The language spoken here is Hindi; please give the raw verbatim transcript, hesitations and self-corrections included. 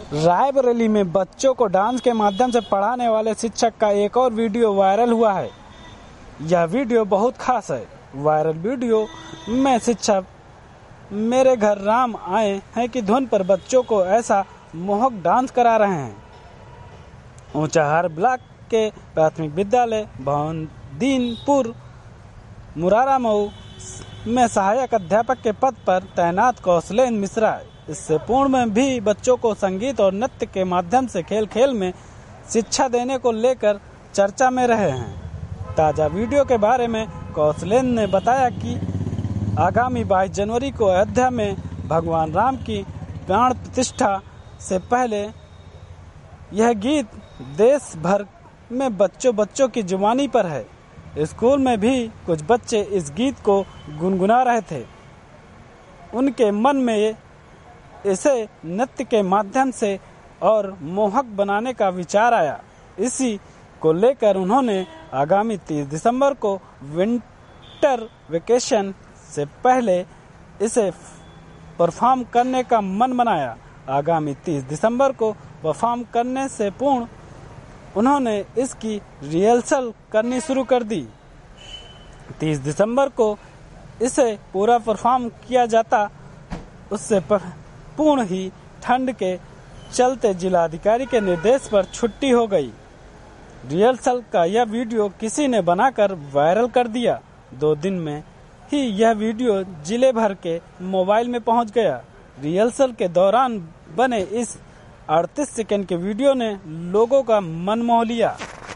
रायबरेली में बच्चों को डांस के माध्यम से पढ़ाने वाले शिक्षक का एक और वीडियो वायरल हुआ है। यह वीडियो बहुत खास है। वायरल वीडियो में शिक्षक मेरे घर राम आए हैं की धुन पर बच्चों को ऐसा मोहक डांस करा रहे हैं। ऊंचाहार ब्लॉक के प्राथमिक विद्यालय भवनदीनपुर मुरारा मऊ में सहायक अध्यापक के पद पर तैनात कौशलेंद्र मिश्रा इससे पूर्व में भी बच्चों को संगीत और नृत्य के माध्यम से खेल खेल में शिक्षा देने को लेकर चर्चा में रहे हैं। ताजा वीडियो के बारे में कौशलेंद्र ने बताया कि आगामी बाईस जनवरी को अयोध्या में भगवान राम की प्राण प्रतिष्ठा से पहले यह गीत देश भर में बच्चों बच्चों की जुबानी पर है। स्कूल में भी कुछ बच्चे इस गीत को गुनगुना रहे थे। उनके मन में इसे नृत्य के माध्यम से और मोहक बनाने का विचार आया। इसी को लेकर उन्होंने आगामी तीस दिसंबर को विंटर वेकेशन से पहले इसे परफॉर्म करने का मन बनाया। आगामी तीस दिसंबर को परफॉर्म करने से पूर्ण उन्होंने इसकी रिहर्सल करनी शुरू कर दी। तीस दिसंबर को इसे पूरा परफॉर्म किया जाता, उससे पूर्ण ही ठंड के चलते जिलाधिकारी के निर्देश पर छुट्टी हो गई। रिहर्सल का यह वीडियो किसी ने बनाकर वायरल कर दिया। दो दिन में ही यह वीडियो जिले भर के मोबाइल में पहुंच गया। रिहर्सल के दौरान बने इस अड़तीस सेकंड के वीडियो ने लोगों का मन मोह लिया।